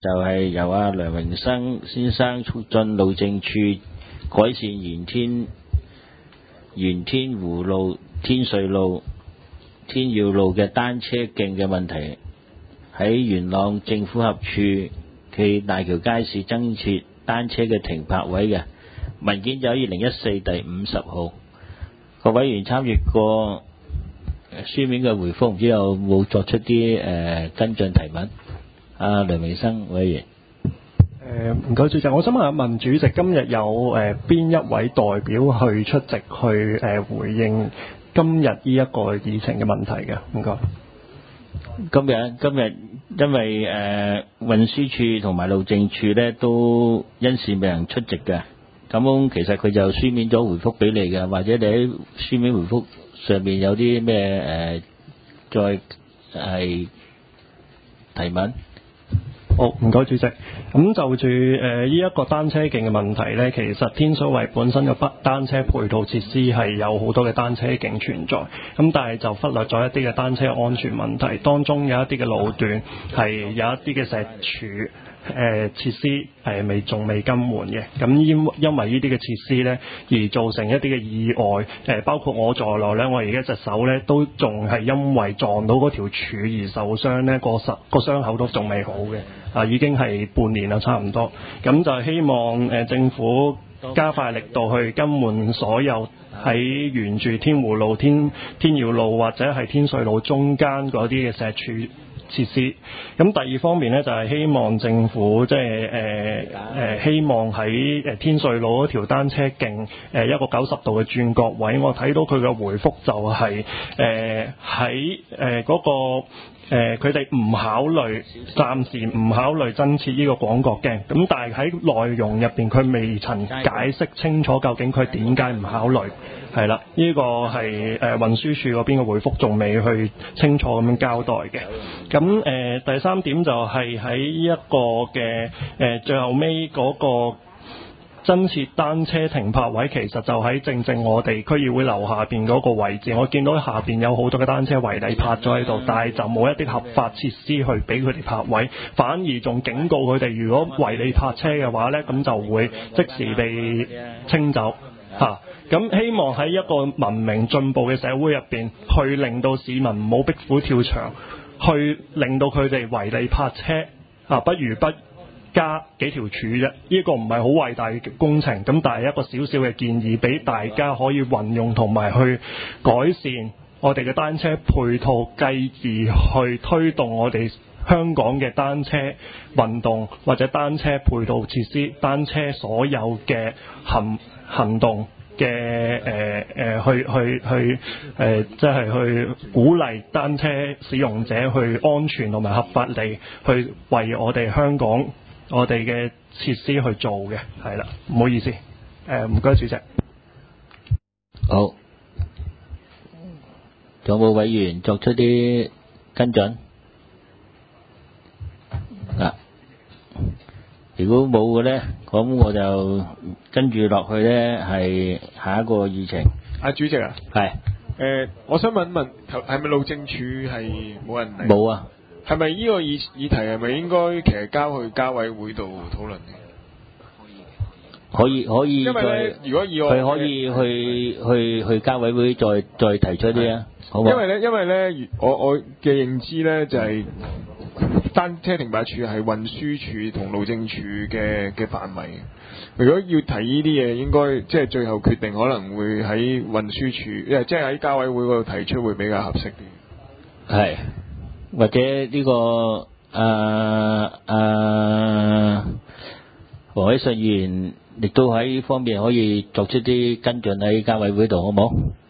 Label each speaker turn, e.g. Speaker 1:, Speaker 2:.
Speaker 1: 就係由阿梁榮生先生促進路政處改善元天湖路、天瑞路、天耀路嘅單車徑嘅問題，喺元朗政府合署暨大橋街市增設單車嘅停泊位嘅文件就喺2014第50號。各委員參閱過書面嘅回覆，唔知有冇作出啲跟進提問？阿梁榮生委員。
Speaker 2: 唔該主席，我想問主席，今日有邊一位代表去出席去回應今日呢一個議程嘅問題嘅？唔該。
Speaker 1: 今日因為運輸處同埋路政處咧都因事未能出席嘅，咁其實佢就書面咗回覆俾你嘅，或者你喺書面回覆上面有啲咩再係提問？
Speaker 2: 好，唔該主席。咁就住呢一個單車徑嘅問題呢，其實天水圍本身嘅單車配套設施係有好多嘅單車徑存在，咁但係就忽略咗一啲嘅單車安全問題，當中有一啲嘅路段係有一啲嘅石柱設施仲未更換嘅，咁因為呢啲嘅設施呢，而造成一啲嘅意外，包括我在內呢，我而家隻手呢都仲係因為撞到嗰條柱而受傷呢，個傷口都仲未好嘅，已經係半年啦差唔多，咁就希望政府加快力度去更換所有喺沿住天湖路、天耀路或者係天瑞路中間嗰啲嘅石柱設施。咁第二方面呢，就係希望政府即係希望喺天瑞路嗰條單車徑一個90度嘅轉角位，我睇到佢嘅回覆就係喺嗰個佢哋暫時唔考慮增設呢個廣角鏡，咁但係喺內容入邊佢未曾解釋清楚究竟佢點解唔考慮，係啦，呢個係運輸署嗰邊嘅回覆仲未去清楚咁樣交代嘅。咁第三點就係喺呢一個嘅最後尾嗰個增設單車停泊位，其實就喺正我哋區議會樓下邊嗰個位置，我見到下邊有好多嘅單車違例泊咗喺度，但係就冇一啲合法設施去俾佢哋泊位，反而仲警告佢哋，如果違例泊車嘅話呢，咁就會即時被清走嚇。咁希望喺一個文明進步嘅社會入邊，去令到市民唔好逼虎跳牆，去令到佢哋違例泊車不如不加幾條柱啫，呢個唔係好偉大嘅工程，咁但係一個小小嘅建議俾大家可以運用同埋去改善我哋嘅單車配套，繼而去推動我哋香港嘅單車運動或者單車配套設施、單車所有嘅行動嘅即係去鼓勵單車使用者去安全同埋合法地去為我哋香港我哋嘅設施去做嘅，係啦，唔好意思，唔該主席。
Speaker 1: 好，仲有冇委員作出啲跟進？如果冇嘅咧，咁我就跟住落去咧係下一個議程。
Speaker 3: 主席啊，
Speaker 1: 係
Speaker 3: 我想問係咪路政處係冇人嚟？
Speaker 1: 冇啊。
Speaker 3: 係咪呢個議題係咪應該其實交去交委會度討論嘅？
Speaker 1: 可以。
Speaker 3: 因為咧，如果以我
Speaker 1: 佢可以去交委會再提出啲啊，好嘛？
Speaker 3: 因為咧，我嘅認知咧就係單車停泊處係運輸處同路政處嘅範圍。如果要提呢啲嘢，應該即係最後決定可能會喺運輸處，即係喺交委會嗰度提出會比較合適啲。
Speaker 1: 係。或者呢個黃偉信議員亦都喺呢方面可以作出啲跟進喺交委會度，好冇？